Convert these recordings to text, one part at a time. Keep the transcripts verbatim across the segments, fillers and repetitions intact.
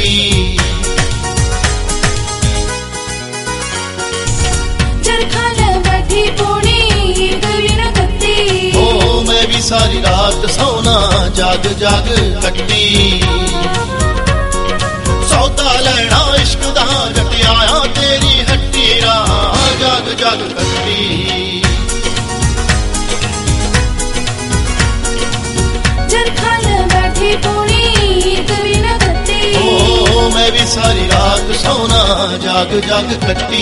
चरखा ले बैठी पूनी गली न कत्ती। ओ मैं भी सारी रात सोना जाग जाग कट्टी। सौदा लैना इश्क दा जट आया तेरी हट्टी राह जाग जाग कट्टी। चरखा ले बैठी पूनी गली न कत्ती। ओ मैं भी सारी रात सोना जाग जाग कट्टी।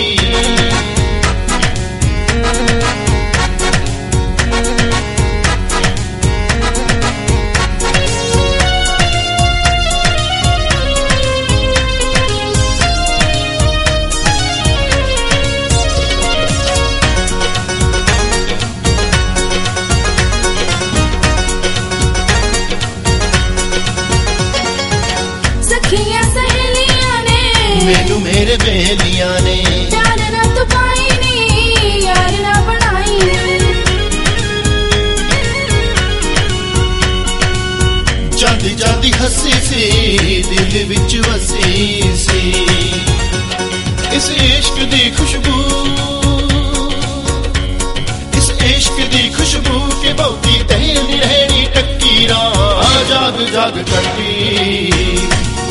सखियां सहेलियां ने मैनू मेरे बेलियां ने प्यार ना तू पाई नी यार ना बनाई। जांदी जांदी हसी सी दिल विच वसी सी। इस इश्क दी खुशबू इस इश्क दी खुशबू के बहुती तेल नी रहनी टक्की राह जाग जाग कट्टी।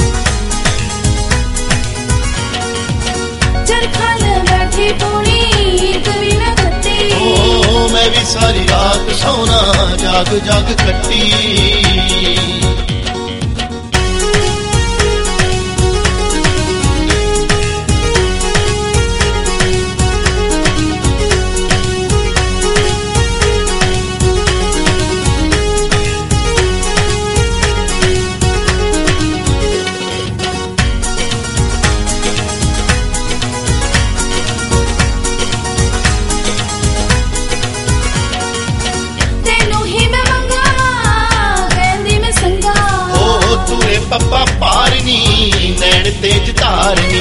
चरखा ले बैठी पूनी गली न कत्ती। ओ मैं भी सारी रात सोना जाग जाग कट्टी। पप्पा पारनी नैन तेज तारनी।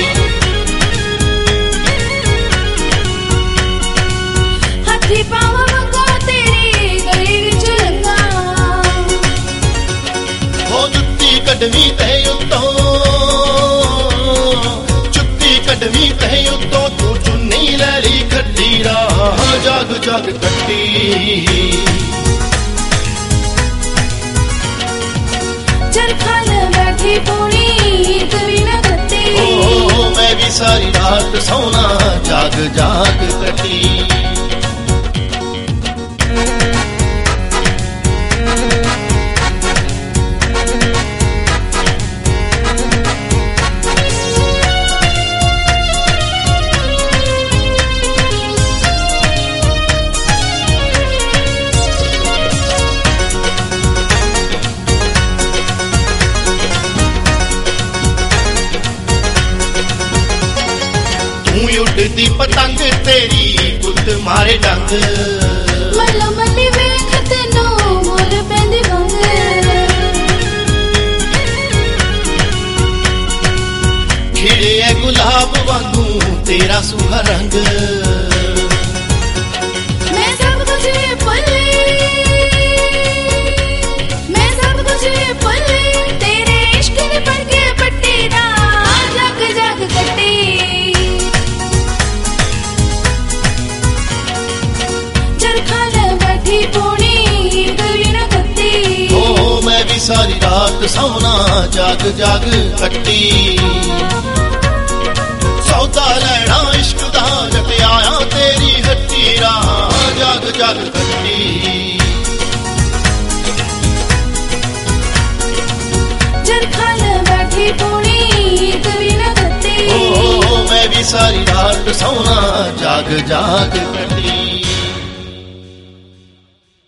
हाथी पावा मंगा तेरी गली विच लंगा। हो जुत्ती कढवी ते उत्तों जुत्ती कढवी ते उत्तों तू चुन्नी लैली खड्डी राह जाग जाग कट्टी। चरखा ले बैठी पूनी गली न कत्ती। ओ मैं भी सारी रात सोना जाग जाग कटी। उड़ती पतंग तेरी बुद्ध मारे डंग। मल्लो मल्ली वेख तेनू मोर पैंदी वंग। खिड़े है गुलाब वांगू तेरा सुहा रंग। मैं सब कुछ भुल्ली मैं सब कुछ भुल्ली तेरे इश्क ने पड़ के पट्टी राह जाग जाग कट्टी। चरखा ले बैठी पूनी गली न कत्ती। ओ मैं भी सारी रात सोना जाग जाग कट्टी। सौदा लैना इश्क दा जट आया तेरी हट्टी राह जाग जाग कट्टी। चरखा ले बैठी पूनी गली न कत्ती। ओ मैं भी सारी रात सोना जाग जाग कटी।